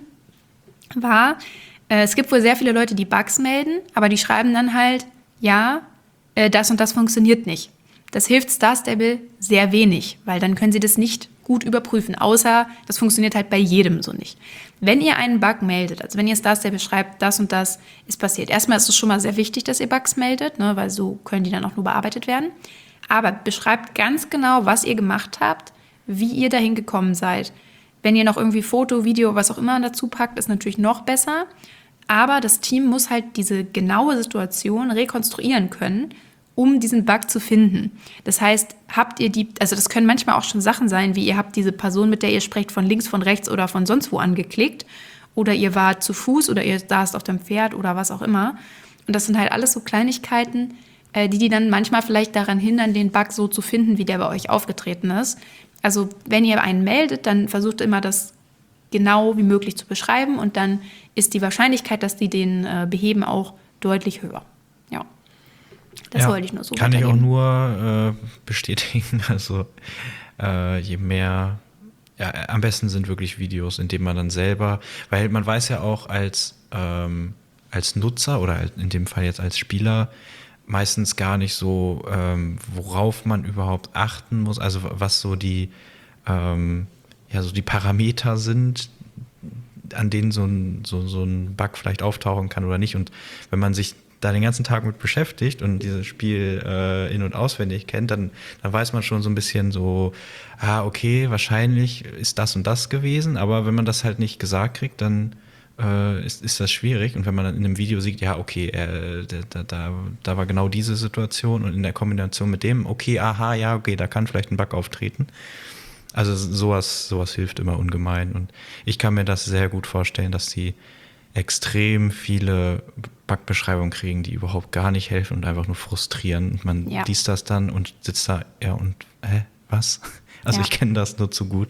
war, es gibt wohl sehr viele Leute, die Bugs melden, aber die schreiben dann halt, ja, das und das funktioniert nicht. Das hilft Star Stable sehr wenig, weil dann können sie das nicht gut überprüfen, außer das funktioniert halt bei jedem so nicht. Wenn ihr einen Bug meldet, also wenn ihr Star Stable schreibt, das und das ist passiert, erstmal ist es schon mal sehr wichtig, dass ihr Bugs meldet, ne, weil so können die dann auch nur bearbeitet werden. Aber beschreibt ganz genau, was ihr gemacht habt, wie ihr dahin gekommen seid. Wenn ihr noch irgendwie Foto, Video, was auch immer dazu packt, ist natürlich noch besser. Aber das Team muss halt diese genaue Situation rekonstruieren können, um diesen Bug zu finden. Das heißt, also das können manchmal auch schon Sachen sein, wie ihr habt diese Person, mit der ihr sprecht, von links, von rechts oder von sonst wo angeklickt. Oder ihr wart zu Fuß oder ihr saßt auf dem Pferd oder was auch immer. Und das sind halt alles so Kleinigkeiten, die dann manchmal vielleicht daran hindern, den Bug so zu finden, wie der bei euch aufgetreten ist. Also wenn ihr einen meldet, dann versucht immer das genau wie möglich zu beschreiben und dann ist die Wahrscheinlichkeit, dass die den beheben, auch deutlich höher. Ja, das wollte ich nur so kann ich auch weitergeben. nur bestätigen. Also je mehr, ja, am besten sind wirklich Videos, in denen man dann selber, weil man weiß ja auch als Nutzer oder in dem Fall jetzt als Spieler, meistens gar nicht so, worauf man überhaupt achten muss, also was so die Parameter sind, an denen so ein Bug vielleicht auftauchen kann oder nicht. Und wenn man sich da den ganzen Tag mit beschäftigt und dieses Spiel in- und auswendig kennt, dann weiß man schon so ein bisschen so, okay, wahrscheinlich ist das und das gewesen, aber wenn man das halt nicht gesagt kriegt, dann ist das schwierig. Und wenn man dann in einem Video sieht, ja, okay, da war genau diese Situation und in der Kombination mit dem, okay, da kann vielleicht ein Bug auftreten. Also sowas hilft immer ungemein. Und ich kann mir das sehr gut vorstellen, dass die extrem viele Bugbeschreibungen kriegen, die überhaupt gar nicht helfen und einfach nur frustrieren. Und man liest das dann und sitzt da, ja, und was? Also ich kenne das nur zu gut.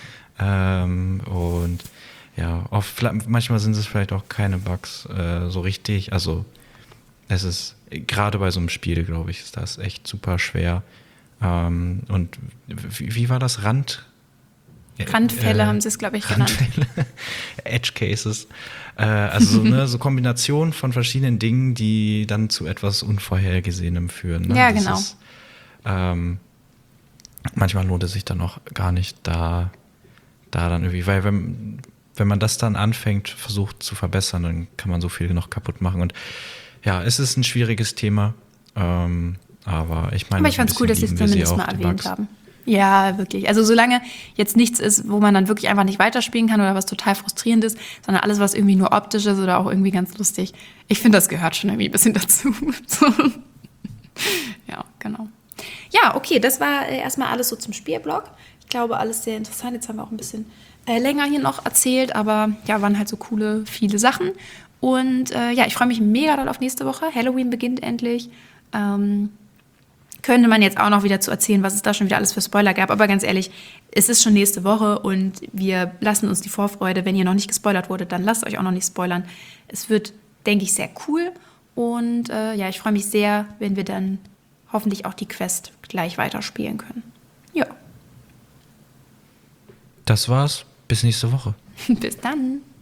Und ja, manchmal sind es vielleicht auch keine Bugs so richtig. Also es ist, gerade bei so einem Spiel, glaube ich, ist das echt super schwer. Und wie war das? Randfälle haben sie es, glaube ich, genannt. Edge Cases. Also so Kombination von verschiedenen Dingen, die dann zu etwas Unvorhergesehenem führen. Ne? Ja, das genau. Ist, manchmal lohnt es sich dann auch gar nicht da dann irgendwie, weil wenn man das dann anfängt, versucht zu verbessern, dann kann man so viel noch kaputt machen. Und ja, es ist ein schwieriges Thema, aber ich meine, Aber ich fand es cool, dass sie es zumindest mal erwähnt haben. Ja, wirklich. Also solange jetzt nichts ist, wo man dann wirklich einfach nicht weiterspielen kann oder was total frustrierend ist, sondern alles, was irgendwie nur optisch ist oder auch irgendwie ganz lustig. Ich finde, das gehört schon irgendwie ein bisschen dazu. So. Ja, genau. Ja, okay, das war erstmal alles so zum Spielblog. Ich glaube, alles sehr interessant. Jetzt haben wir auch ein bisschen länger hier noch erzählt, aber ja, waren halt so coole, viele Sachen. Und ja, ich freue mich mega doll auf nächste Woche. Halloween beginnt endlich. Könnte man jetzt auch noch wieder zu erzählen, was es da schon wieder alles für Spoiler gab. Aber ganz ehrlich, es ist schon nächste Woche und wir lassen uns die Vorfreude. Wenn ihr noch nicht gespoilert wurdet, dann lasst euch auch noch nicht spoilern. Es wird, denke ich, sehr cool. Und ja, ich freue mich sehr, wenn wir dann hoffentlich auch die Quest gleich weiterspielen können. Ja. Das war's. Bis nächste Woche. Bis dann.